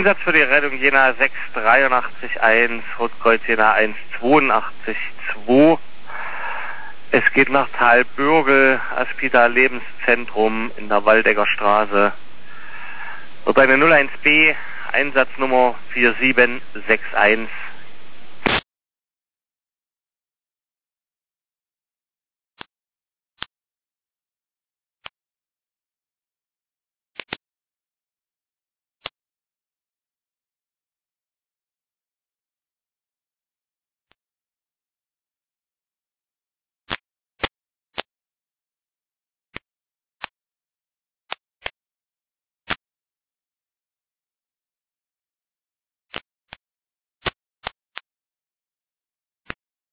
Einsatz für die Rettung Jena 6831, Rotkreuz Jena 182. Es geht nach Talbürgel, Aspida Lebenszentrum in der Waldecker Straße. Wird eine 01B, Einsatznummer 4761